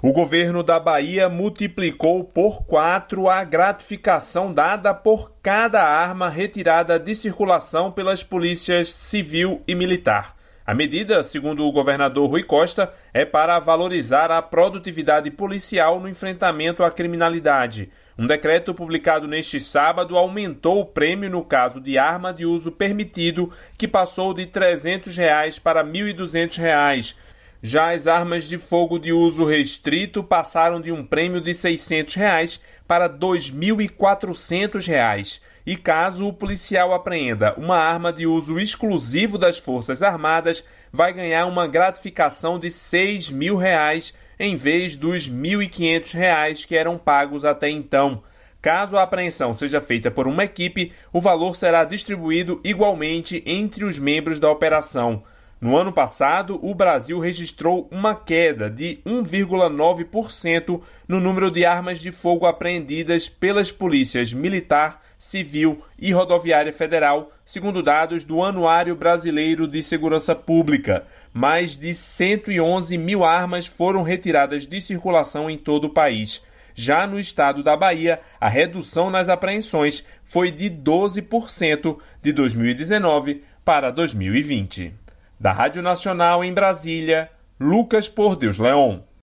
O governo da Bahia multiplicou por 4 a gratificação dada por cada arma retirada de circulação pelas polícias civil e militar. A medida, segundo o governador Rui Costa, é para valorizar a produtividade policial no enfrentamento à criminalidade. Um decreto publicado neste sábado aumentou o prêmio no caso de arma de uso permitido, que passou de R$ 300 para R$ 1.200. Já as armas de fogo de uso restrito passaram de um prêmio de R$ 600 para R$ 2.400. E caso o policial apreenda uma arma de uso exclusivo das Forças Armadas, vai ganhar uma gratificação de R$ 6.000 em vez dos R$ 1.500 que eram pagos até então. Caso a apreensão seja feita por uma equipe, o valor será distribuído igualmente entre os membros da operação. No ano passado, o Brasil registrou uma queda de 1,9% no número de armas de fogo apreendidas pelas polícias militar, civil e rodoviária federal, segundo dados do Anuário Brasileiro de Segurança Pública. Mais de 111 mil armas foram retiradas de circulação em todo o país. Já no estado da Bahia, a redução nas apreensões foi de 12% de 2019 para 2020. Da Rádio Nacional em Brasília, Lucas Por Deus Leon.